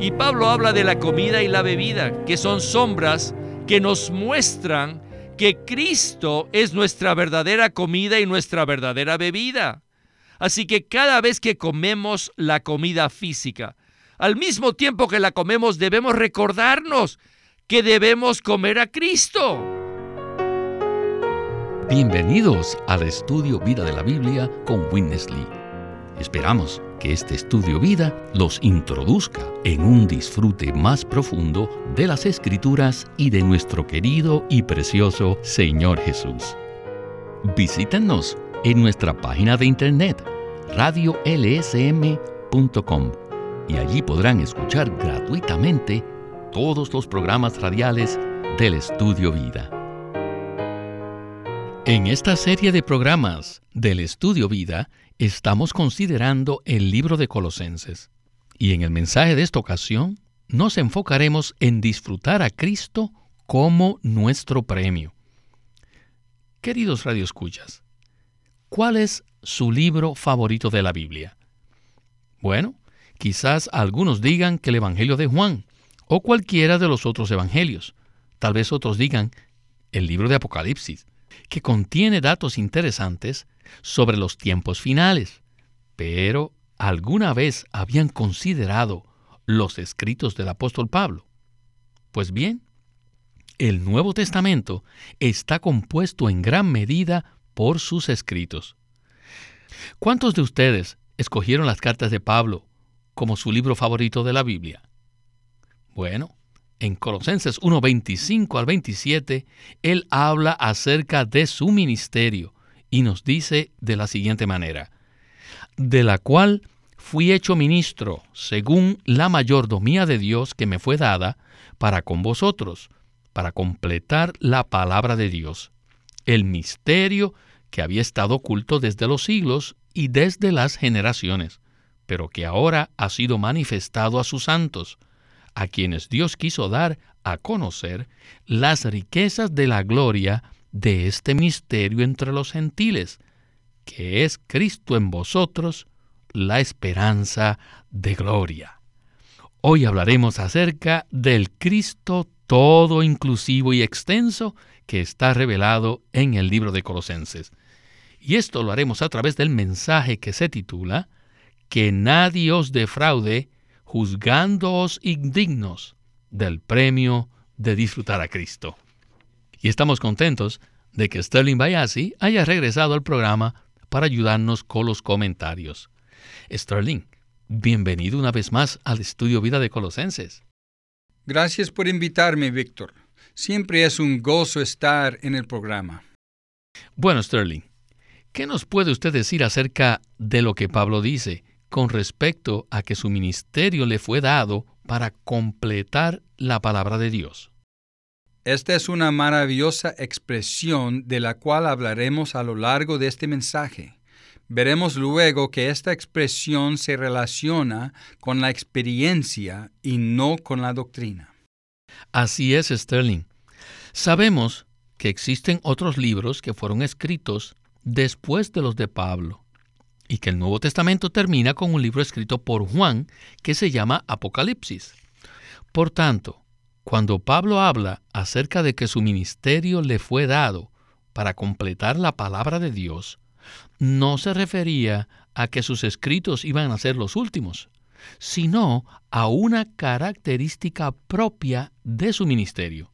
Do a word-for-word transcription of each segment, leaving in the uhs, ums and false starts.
Y Pablo habla de la comida y la bebida, que son sombras que nos muestran que Cristo es nuestra verdadera comida y nuestra verdadera bebida. Así que cada vez que comemos la comida física, al mismo tiempo que la comemos, debemos recordarnos que debemos comer a Cristo. Bienvenidos al Estudio Vida de la Biblia con Witness Lee. Esperamos que este Estudio Vida los introduzca en un disfrute más profundo de las Escrituras y de nuestro querido y precioso Señor Jesús. Visítenos en nuestra página de internet radio l s m punto com y allí podrán escuchar gratuitamente todos los programas radiales del Estudio Vida. En esta serie de programas del Estudio Vida estamos considerando el libro de Colosenses, y en el mensaje de esta ocasión nos enfocaremos en disfrutar a Cristo como nuestro premio. Queridos radioescuchas, ¿cuál es su libro favorito de la Biblia? Bueno, quizás algunos digan que el Evangelio de Juan o cualquiera de los otros evangelios. Tal vez otros digan el libro de Apocalipsis, que contiene datos interesantes sobre los tiempos finales. Pero, ¿alguna vez habían considerado los escritos del apóstol Pablo? Pues bien, el Nuevo Testamento está compuesto en gran medida por sus escritos. ¿Cuántos de ustedes escogieron las cartas de Pablo como su libro favorito de la Biblia? Bueno, en Colosenses uno, veinticinco al veintisiete, él habla acerca de su ministerio y nos dice de la siguiente manera: de la cual fui hecho ministro según la mayordomía de Dios que me fue dada para con vosotros, para completar la palabra de Dios, el misterio que había estado oculto desde los siglos y desde las generaciones, pero que ahora ha sido manifestado a sus santos, a quienes Dios quiso dar a conocer las riquezas de la gloria de este misterio entre los gentiles, que es Cristo en vosotros, la esperanza de gloria. Hoy hablaremos acerca del Cristo todo inclusivo y extenso que está revelado en el libro de Colosenses. Y esto lo haremos a través del mensaje que se titula Que nadie os defraude, juzgándoos indignos del premio de disfrutar a Cristo. Y estamos contentos de que Sterling Bayasi haya regresado al programa para ayudarnos con los comentarios. Sterling, bienvenido una vez más al Estudio Vida de Colosenses. Gracias por invitarme, Víctor. Siempre es un gozo estar en el programa. Bueno, Sterling, ¿qué nos puede usted decir acerca de lo que Pablo dice con respecto a que su ministerio le fue dado para completar la palabra de Dios? Esta es una maravillosa expresión de la cual hablaremos a lo largo de este mensaje. Veremos luego que esta expresión se relaciona con la experiencia y no con la doctrina. Así es, Sterling. Sabemos que existen otros libros que fueron escritos después de los de Pablo, y que el Nuevo Testamento termina con un libro escrito por Juan que se llama Apocalipsis. Por tanto, cuando Pablo habla acerca de que su ministerio le fue dado para completar la palabra de Dios, no se refería a que sus escritos iban a ser los últimos, sino a una característica propia de su ministerio.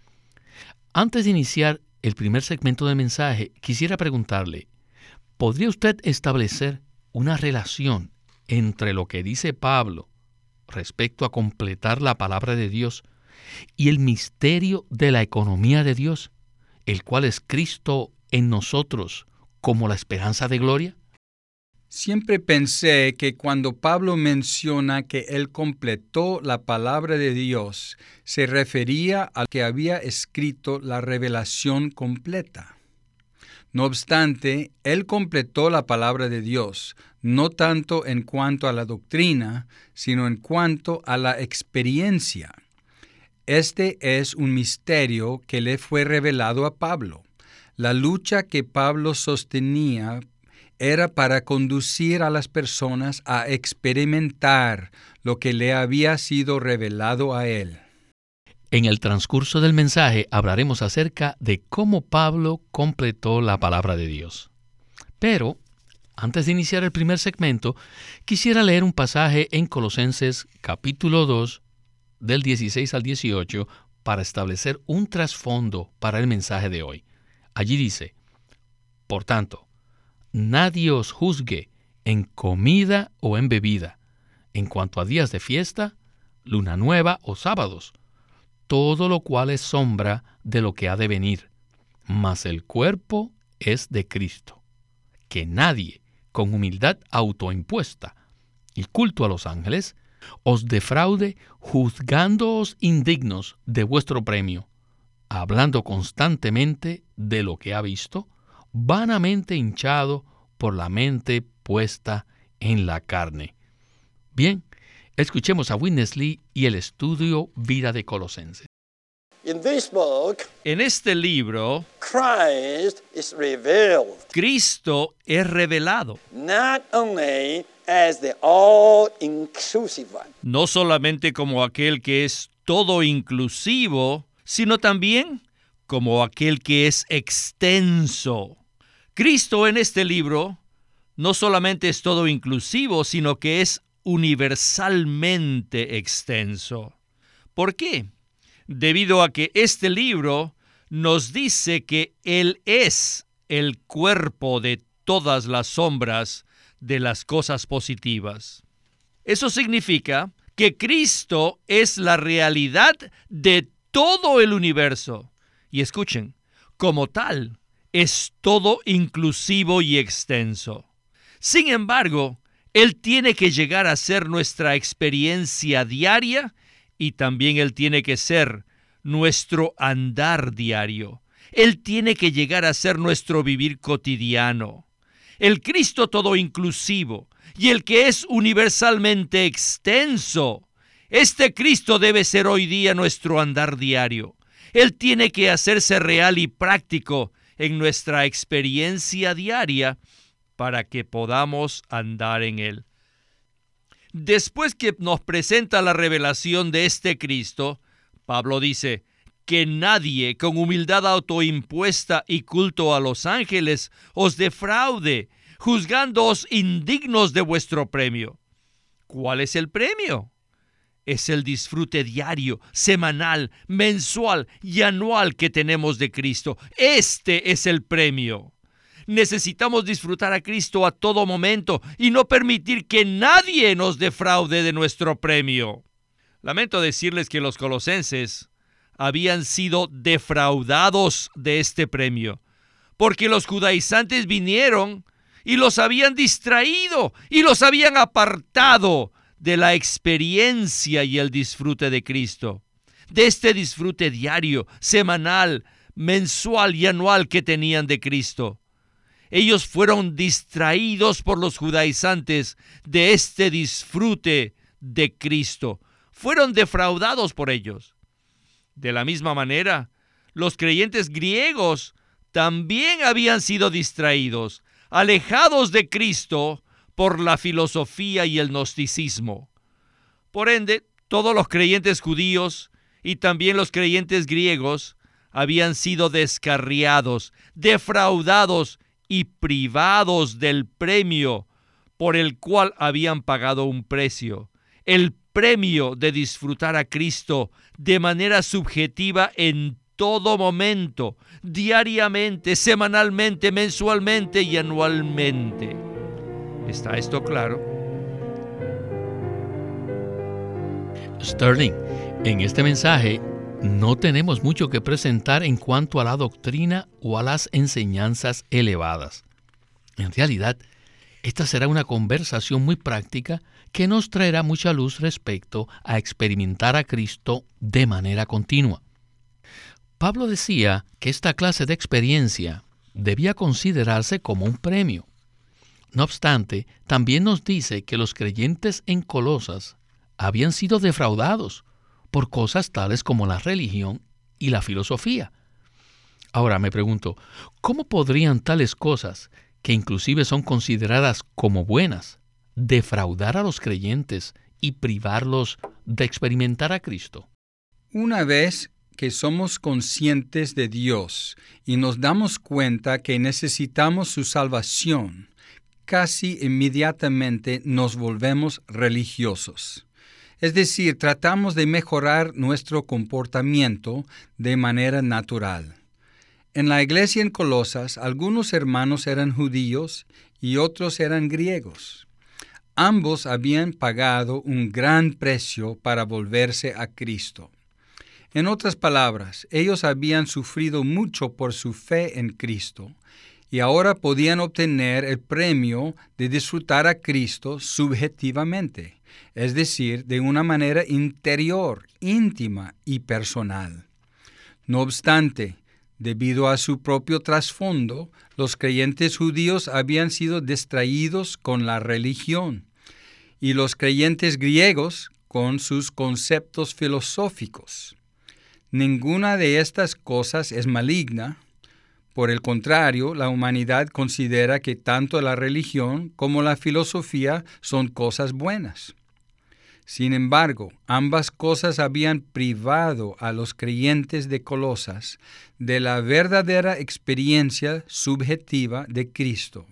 Antes de iniciar el primer segmento del mensaje, quisiera preguntarle, ¿podría usted establecer una relación entre lo que dice Pablo respecto a completar la palabra de Dios y el misterio de la economía de Dios, el cual es Cristo en nosotros como la esperanza de gloria? Siempre pensé que cuando Pablo menciona que él completó la palabra de Dios, se refería al que había escrito la revelación completa. No obstante, él completó la palabra de Dios, no tanto en cuanto a la doctrina, sino en cuanto a la experiencia. Este es un misterio que le fue revelado a Pablo. La lucha que Pablo sostenía era para conducir a las personas a experimentar lo que le había sido revelado a él. En el transcurso del mensaje hablaremos acerca de cómo Pablo completó la palabra de Dios. Pero, antes de iniciar el primer segmento, quisiera leer un pasaje en Colosenses capítulo dos, del dieciséis al dieciocho, para establecer un trasfondo para el mensaje de hoy. Allí dice: Por tanto, nadie os juzgue en comida o en bebida, en cuanto a días de fiesta, luna nueva o sábados, todo lo cual es sombra de lo que ha de venir, mas el cuerpo es de Cristo. Que nadie, con humildad autoimpuesta y culto a los ángeles, os defraude juzgándoos indignos de vuestro premio, hablando constantemente de lo que ha visto, vanamente hinchado por la mente puesta en la carne. Bien, escuchemos a Witness Lee y el estudio Vida de Colosenses. In this book, En este libro, Christ is revealed, Cristo es revelado, not only as the all-inclusive one, no solamente como aquel que es todo inclusivo, sino también como aquel que es extenso. Cristo en este libro no solamente es todo inclusivo, sino que es universalmente extenso. ¿Por qué? Debido a que este libro nos dice que Él es el cuerpo de todas las sombras de las cosas positivas. Eso significa que Cristo es la realidad de todo el universo. Y escuchen, como tal, es todo inclusivo y extenso. Sin embargo, Él tiene que llegar a ser nuestra experiencia diaria y también Él tiene que ser nuestro andar diario. Él tiene que llegar a ser nuestro vivir cotidiano. El Cristo todo inclusivo y el que es universalmente extenso, este Cristo debe ser hoy día nuestro andar diario. Él tiene que hacerse real y práctico en nuestra experiencia diaria para que podamos andar en Él. Después que nos presenta la revelación de este Cristo, Pablo dice que nadie con humildad autoimpuesta y culto a los ángeles os defraude, juzgándoos indignos de vuestro premio. ¿Cuál es el premio? Es el disfrute diario, semanal, mensual y anual que tenemos de Cristo. Este es el premio. Necesitamos disfrutar a Cristo a todo momento y no permitir que nadie nos defraude de nuestro premio. Lamento decirles que los colosenses habían sido defraudados de este premio, porque los judaizantes vinieron y los habían distraído y los habían apartado de la experiencia y el disfrute de Cristo, de este disfrute diario, semanal, mensual y anual que tenían de Cristo. Ellos fueron distraídos por los judaizantes de este disfrute de Cristo. Fueron defraudados por ellos. De la misma manera, los creyentes griegos también habían sido distraídos, alejados de Cristo por la filosofía y el gnosticismo. Por ende, todos los creyentes judíos y también los creyentes griegos habían sido descarriados, defraudados y privados del premio por el cual habían pagado un precio, el premio de disfrutar a Cristo de manera subjetiva en todo momento, diariamente, semanalmente, mensualmente y anualmente. ¿Está esto claro? Sterling, en este mensaje no tenemos mucho que presentar en cuanto a la doctrina o a las enseñanzas elevadas. En realidad, esta será una conversación muy práctica que nos traerá mucha luz respecto a experimentar a Cristo de manera continua. Pablo decía que esta clase de experiencia debía considerarse como un premio. No obstante, también nos dice que los creyentes en Colosas habían sido defraudados por cosas tales como la religión y la filosofía. Ahora me pregunto, ¿cómo podrían tales cosas, que inclusive son consideradas como buenas, defraudar a los creyentes y privarlos de experimentar a Cristo? Una vez que somos conscientes de Dios y nos damos cuenta que necesitamos su salvación, casi inmediatamente nos volvemos religiosos. Es decir, tratamos de mejorar nuestro comportamiento de manera natural. En la iglesia en Colosas, algunos hermanos eran judíos y otros eran griegos. Ambos habían pagado un gran precio para volverse a Cristo. En otras palabras, ellos habían sufrido mucho por su fe en Cristo y ahora podían obtener el premio de disfrutar a Cristo subjetivamente, es decir, de una manera interior, íntima y personal. No obstante, debido a su propio trasfondo, los creyentes judíos habían sido distraídos con la religión y los creyentes griegos con sus conceptos filosóficos. Ninguna de estas cosas es maligna. Por el contrario, la humanidad considera que tanto la religión como la filosofía son cosas buenas. Sin embargo, ambas cosas habían privado a los creyentes de Colosas de la verdadera experiencia subjetiva de Cristo.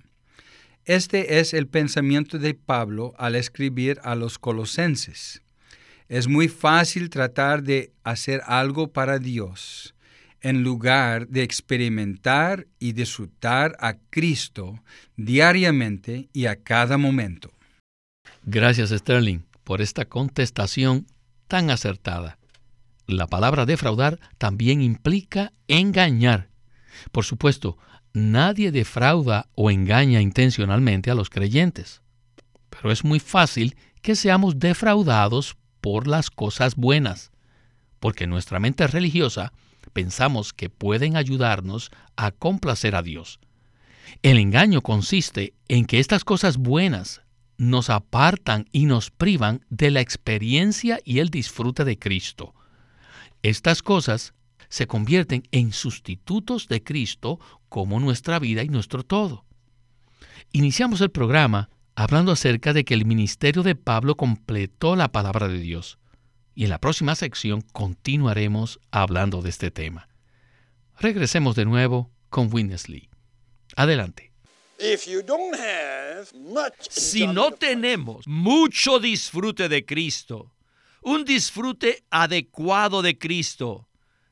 Este es el pensamiento de Pablo al escribir a los colosenses. Es muy fácil tratar de hacer algo para Dios, en lugar de experimentar y disfrutar a Cristo diariamente y a cada momento. Gracias, Sterling, por esta contestación tan acertada. La palabra defraudar también implica engañar. Por supuesto, nadie defrauda o engaña intencionalmente a los creyentes, pero es muy fácil que seamos defraudados por las cosas buenas, porque nuestra mente religiosa pensamos que pueden ayudarnos a complacer a Dios. El engaño consiste en que estas cosas buenas nos apartan y nos privan de la experiencia y el disfrute de Cristo. Estas cosas se convierten en sustitutos de Cristo como nuestra vida y nuestro todo. Iniciamos el programa hablando acerca de que el ministerio de Pablo completó la palabra de Dios. Y en la próxima sección continuaremos hablando de este tema. Regresemos de nuevo con Witness Lee. Adelante. If you don't have much Si no tenemos mucho disfrute de Cristo, un disfrute adecuado de Cristo,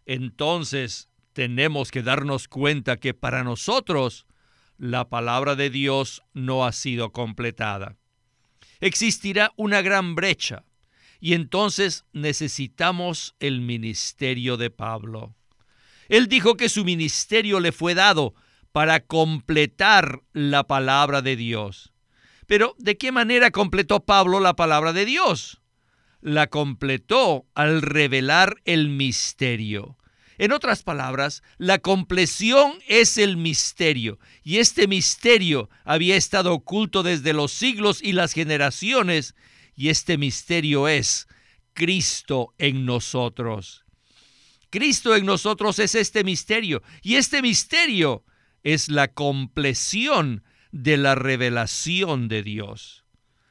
entonces tenemos que darnos cuenta que para nosotros la palabra de Dios no ha sido completada. Existirá una gran brecha y entonces necesitamos el ministerio de Pablo. Él dijo que su ministerio le fue dado para completar la palabra de Dios. Pero, ¿de qué manera completó Pablo la palabra de Dios? La completó al revelar el misterio. En otras palabras, la compleción es el misterio, y este misterio había estado oculto desde los siglos y las generaciones, y este misterio es Cristo en nosotros. Cristo en nosotros es este misterio, y este misterio es la compleción de la revelación de Dios.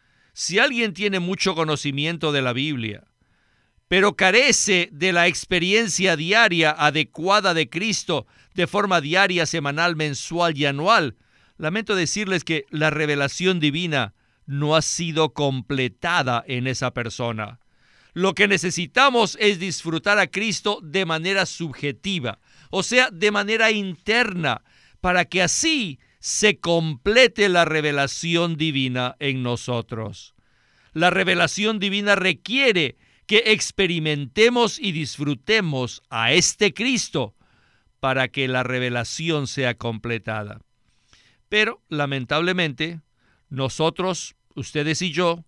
Si alguien tiene mucho conocimiento de la Biblia, pero carece de la experiencia diaria adecuada de Cristo de forma diaria, semanal, mensual y anual, lamento decirles que la revelación divina no ha sido completada en esa persona. Lo que necesitamos es disfrutar a Cristo de manera subjetiva, o sea, de manera interna, para que así se complete la revelación divina en nosotros. La revelación divina requiere que experimentemos y disfrutemos a este Cristo para que la revelación sea completada. Pero, lamentablemente, nosotros, ustedes y yo,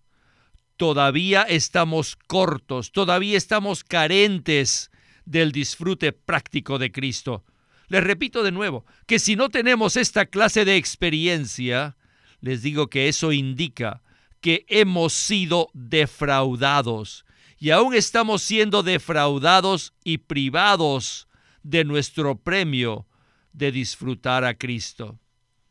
todavía estamos cortos, todavía estamos carentes del disfrute práctico de Cristo. Les repito de nuevo, que si no tenemos esta clase de experiencia, les digo que eso indica que hemos sido defraudados. Y aún estamos siendo defraudados y privados de nuestro premio de disfrutar a Cristo.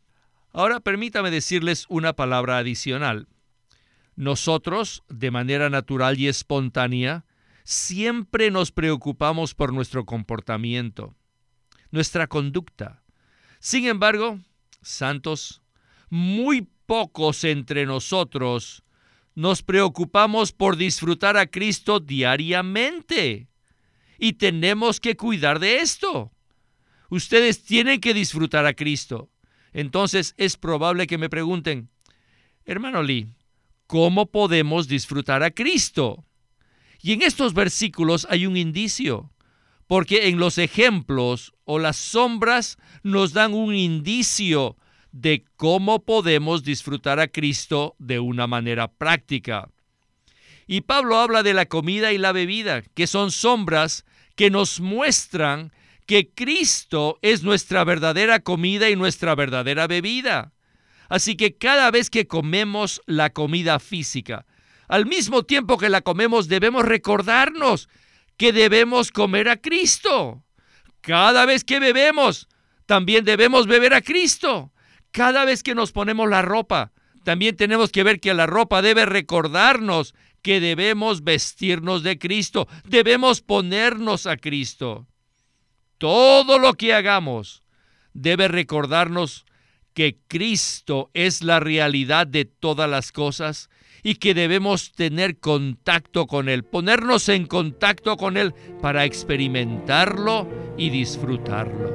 Ahora permítame decirles una palabra adicional. Nosotros, de manera natural y espontánea, siempre nos preocupamos por nuestro comportamiento, nuestra conducta. Sin embargo, santos, muy pocos entre nosotros nos preocupamos por disfrutar a Cristo diariamente. Y tenemos que cuidar de esto. Ustedes tienen que disfrutar a Cristo. Entonces es probable que me pregunten, hermano Lee, ¿cómo podemos disfrutar a Cristo? Y en estos versículos hay un indicio, porque en los ejemplos o las sombras nos dan un indicio de cómo podemos disfrutar a Cristo de una manera práctica. Y Pablo habla de la comida y la bebida, que son sombras que nos muestran que Cristo es nuestra verdadera comida y nuestra verdadera bebida. Así que cada vez que comemos la comida física, al mismo tiempo que la comemos, debemos recordarnos que debemos comer a Cristo. Cada vez que bebemos, también debemos beber a Cristo. Cada vez que nos ponemos la ropa, también tenemos que ver que la ropa debe recordarnos que debemos vestirnos de Cristo, debemos ponernos a Cristo. Todo lo que hagamos debe recordarnos que Cristo es la realidad de todas las cosas y que debemos tener contacto con Él, ponernos en contacto con Él para experimentarlo y disfrutarlo.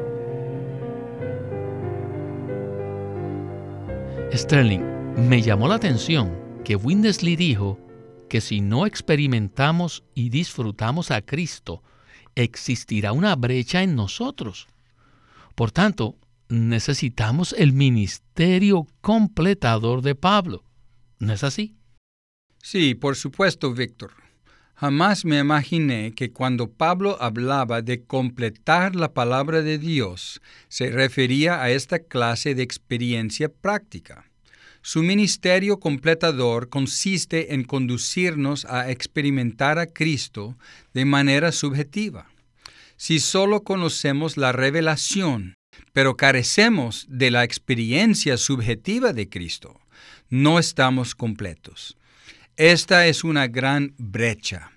Sterling, me llamó la atención que Windesley dijo que si no experimentamos y disfrutamos a Cristo, existirá una brecha en nosotros. Por tanto, necesitamos el ministerio completador de Pablo. ¿No es así? Sí, por supuesto, Víctor. Jamás me imaginé que cuando Pablo hablaba de completar la palabra de Dios, se refería a esta clase de experiencia práctica. Su ministerio completador consiste en conducirnos a experimentar a Cristo de manera subjetiva. Si solo conocemos la revelación, pero carecemos de la experiencia subjetiva de Cristo, no estamos completos. Esta es una gran brecha.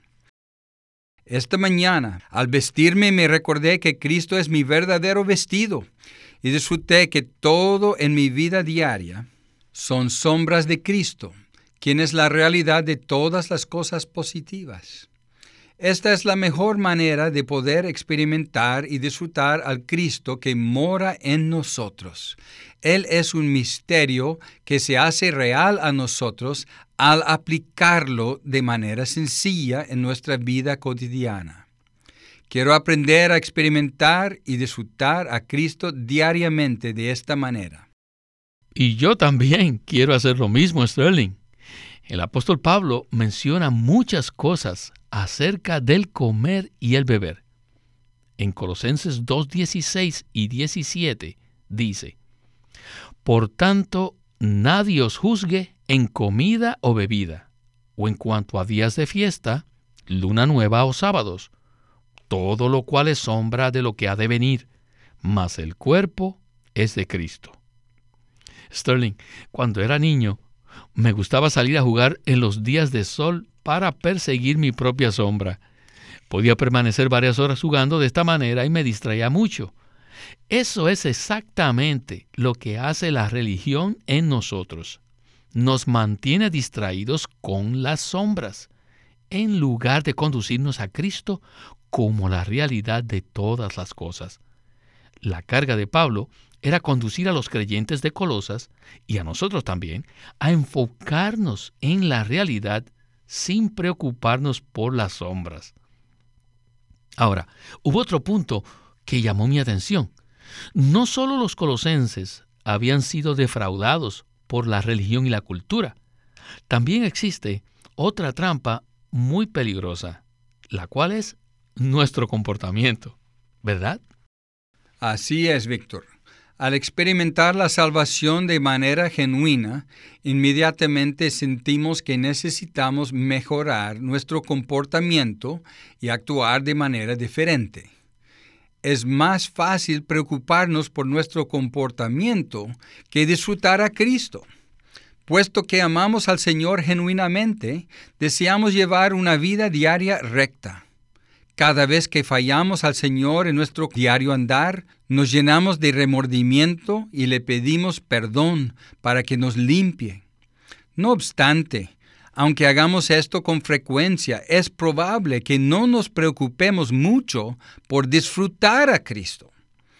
Esta mañana, al vestirme, me recordé que Cristo es mi verdadero vestido y disfruté que todo en mi vida diaria son sombras de Cristo, quien es la realidad de todas las cosas positivas. Esta es la mejor manera de poder experimentar y disfrutar al Cristo que mora en nosotros. Él es un misterio que se hace real a nosotros al aplicarlo de manera sencilla en nuestra vida cotidiana. Quiero aprender a experimentar y disfrutar a Cristo diariamente de esta manera. Y yo también quiero hacer lo mismo, Sterling. El apóstol Pablo menciona muchas cosas acerca del comer y el beber. En Colosenses dos, dieciséis y diecisiete dice: Por tanto, nadie os juzgue en comida o bebida, o en cuanto a días de fiesta, luna nueva o sábados, todo lo cual es sombra de lo que ha de venir, mas el cuerpo es de Cristo. Sterling, cuando era niño, me gustaba salir a jugar en los días de sol para perseguir mi propia sombra. Podía permanecer varias horas jugando de esta manera y me distraía mucho. Eso es exactamente lo que hace la religión en nosotros. Nos mantiene distraídos con las sombras, en lugar de conducirnos a Cristo como la realidad de todas las cosas. La carga de Pablo era conducir a los creyentes de Colosas, y a nosotros también, a enfocarnos en la realidad sin preocuparnos por las sombras. Ahora, hubo otro punto que llamó mi atención. No solo los colosenses habían sido defraudados por la religión y la cultura, también existe otra trampa muy peligrosa, la cual es nuestro comportamiento, ¿verdad? Así es, Víctor. Al experimentar la salvación de manera genuina, inmediatamente sentimos que necesitamos mejorar nuestro comportamiento y actuar de manera diferente. es más fácil preocuparnos por nuestro comportamiento que disfrutar a Cristo. Puesto que amamos al Señor genuinamente, deseamos llevar una vida diaria recta. Cada vez que fallamos al Señor en nuestro diario andar, nos llenamos de remordimiento y le pedimos perdón para que nos limpie. No obstante, aunque hagamos esto con frecuencia, es probable que no nos preocupemos mucho por disfrutar a Cristo.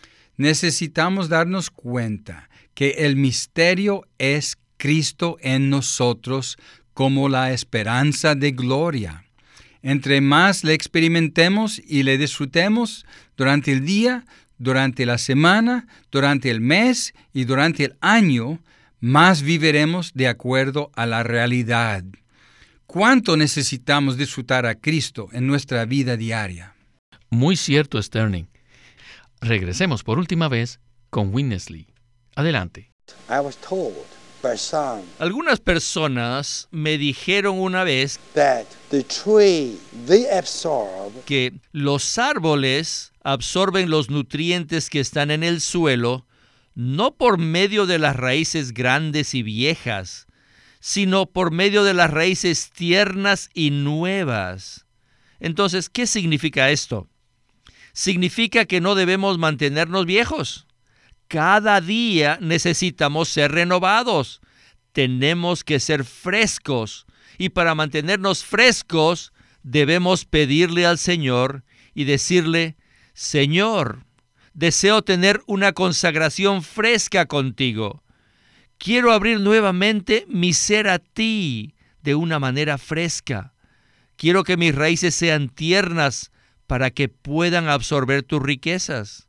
Necesitamos darnos cuenta que el misterio es Cristo en nosotros como la esperanza de gloria. Entre más le experimentemos y le disfrutemos durante el día, durante la semana, durante el mes y durante el año, más viviremos de acuerdo a la realidad. ¿Cuánto necesitamos disfrutar a Cristo en nuestra vida diaria? Muy cierto, Sterling. Regresemos por última vez con Winnesley. Adelante. I was told by some Algunas personas me dijeron una vez that the tree, they absorb que los árboles absorben los nutrientes que están en el suelo no por medio de las raíces grandes y viejas, sino por medio de las raíces tiernas y nuevas. Entonces, ¿qué significa esto? Significa que no debemos mantenernos viejos. Cada día necesitamos ser renovados. Tenemos que ser frescos. Y para mantenernos frescos, debemos pedirle al Señor y decirle, Señor, deseo tener una consagración fresca contigo. Quiero abrir nuevamente mi ser a ti de una manera fresca. Quiero que mis raíces sean tiernas para que puedan absorber tus riquezas.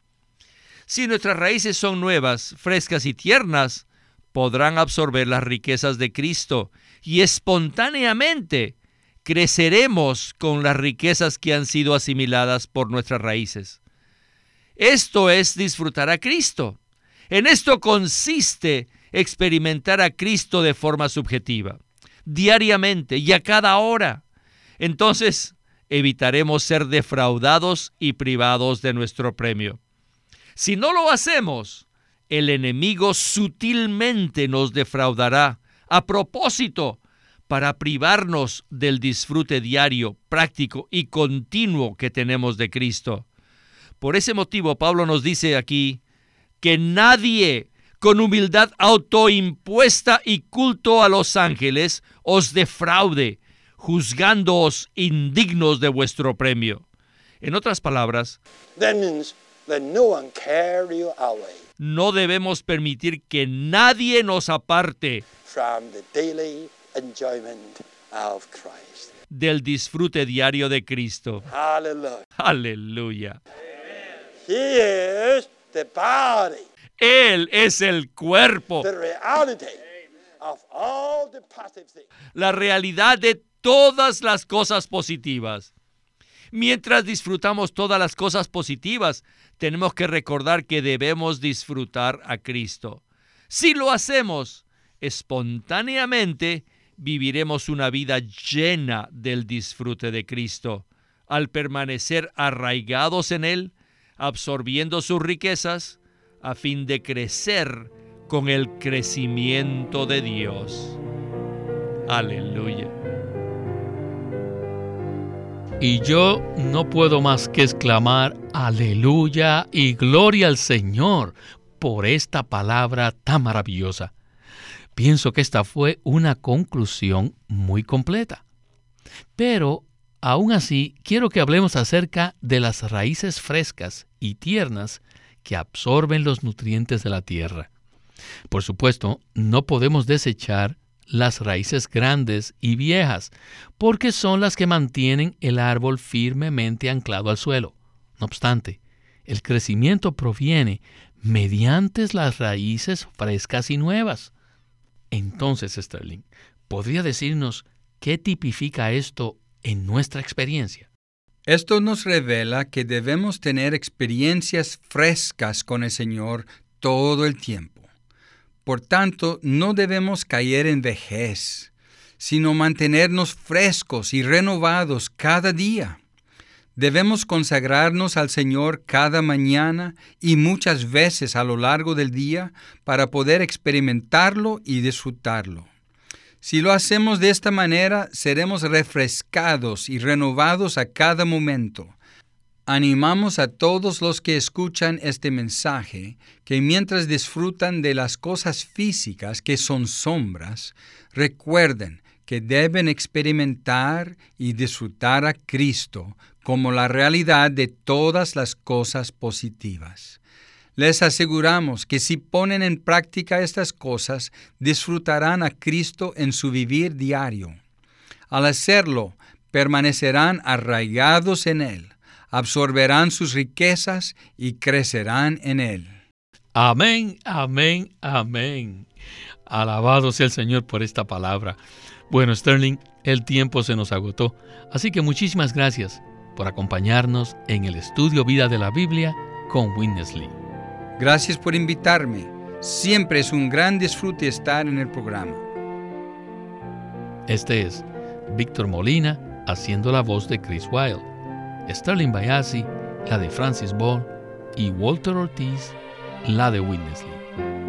Si nuestras raíces son nuevas, frescas y tiernas, podrán absorber las riquezas de Cristo y espontáneamente creceremos con las riquezas que han sido asimiladas por nuestras raíces. Esto es disfrutar a Cristo. En esto consiste experimentar a Cristo de forma subjetiva, diariamente y a cada hora. Entonces, evitaremos ser defraudados y privados de nuestro premio. Si no lo hacemos, el enemigo sutilmente nos defraudará a propósito para privarnos del disfrute diario, práctico y continuo que tenemos de Cristo. Por ese motivo, Pablo nos dice aquí que nadie con humildad autoimpuesta y culto a los ángeles os defraude, juzgándoos indignos de vuestro premio. En otras palabras, that means that no one carry you away no debemos permitir que nadie nos aparte from the daily enjoyment of Christ. del disfrute diario de Cristo. Hallelujah. Aleluya. He is the body, Él es el cuerpo, the reality of all the positive things. la realidad de todas las cosas positivas. Mientras disfrutamos todas las cosas positivas, tenemos que recordar que debemos disfrutar a Cristo. Si lo hacemos, espontáneamente viviremos una vida llena del disfrute de Cristo. Al permanecer arraigados en Él, absorbiendo sus riquezas, a fin de crecer con el crecimiento de Dios. Aleluya. Y yo no puedo más que exclamar aleluya y gloria al Señor por esta palabra tan maravillosa. Pienso que esta fue una conclusión muy completa. Pero, aún así, quiero que hablemos acerca de las raíces frescas y tiernas que absorben los nutrientes de la tierra. Por supuesto, no podemos desechar las raíces grandes y viejas, porque son las que mantienen el árbol firmemente anclado al suelo. No obstante, el crecimiento proviene mediante las raíces frescas y nuevas. Entonces, Sterling, ¿podría decirnos qué tipifica esto en nuestra experiencia? Esto nos revela que debemos tener experiencias frescas con el Señor todo el tiempo. Por tanto, no debemos caer en vejez, sino mantenernos frescos y renovados cada día. Debemos consagrarnos al Señor cada mañana y muchas veces a lo largo del día para poder experimentarlo y disfrutarlo. Si lo hacemos de esta manera, seremos refrescados y renovados a cada momento. Animamos a todos los que escuchan este mensaje que mientras disfrutan de las cosas físicas que son sombras, recuerden que deben experimentar y disfrutar a Cristo como la realidad de todas las cosas positivas. Les aseguramos que si ponen en práctica estas cosas, disfrutarán a Cristo en su vivir diario. Al hacerlo, permanecerán arraigados en Él, absorberán sus riquezas y crecerán en Él. Amén, amén, amén. Alabado sea el Señor por esta palabra. Bueno, Sterling, el tiempo se nos agotó, así que muchísimas gracias por acompañarnos en el estudio Vida de la Biblia con Witness Lee. Gracias por invitarme. Siempre es un gran disfrute estar en el programa. Este es Víctor Molina haciendo la voz de Chris Wilde, Sterling Bayasi, la de Francis Ball, y Walter Ortiz, la de Witness Lee.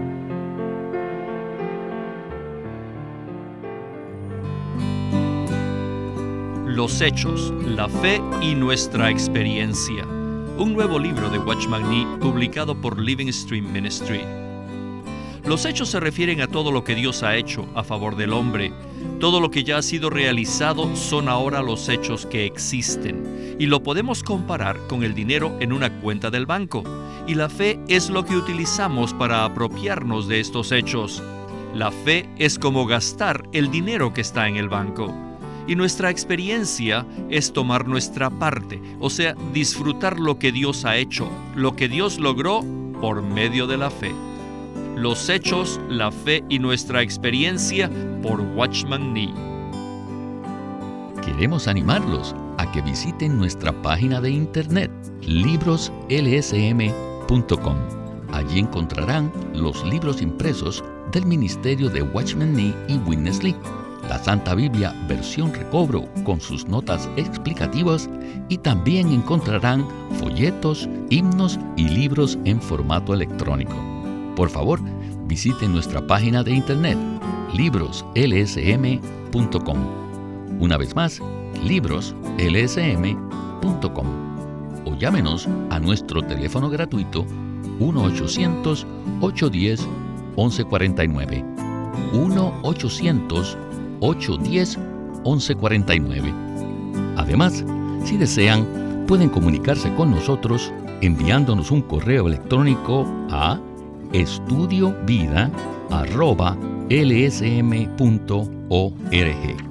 Los Hechos, la Fe y Nuestra Experiencia. Un nuevo libro de Watchman Nee publicado por Living Stream Ministry. Los hechos se refieren a todo lo que Dios ha hecho a favor del hombre. Todo lo que ya ha sido realizado son ahora los hechos que existen. Y lo podemos comparar con el dinero en una cuenta del banco. Y la fe es lo que utilizamos para apropiarnos de estos hechos. La fe es como gastar el dinero que está en el banco. Y nuestra experiencia es tomar nuestra parte, o sea, disfrutar lo que Dios ha hecho, lo que Dios logró por medio de la fe. Los hechos, la fe y nuestra experiencia por Watchman Nee. Queremos animarlos a que visiten nuestra página de internet, libros l s m punto com. Allí encontrarán los libros impresos del ministerio de Watchman Nee y Witness Lee. La Santa Biblia versión recobro con sus notas explicativas y también encontrarán folletos, himnos y libros en formato electrónico. Por favor, visiten nuestra página de internet libros l s m punto com. Una vez más, libros l s m punto com. O llámenos a nuestro teléfono gratuito uno ochocientos, ochocientos diez, once cuarenta y nueve. uno ochocientos, ochocientos diez, once cuarenta y nueve. Además, si desean, pueden comunicarse con nosotros enviándonos un correo electrónico a estudiovida arroba l s m punto org.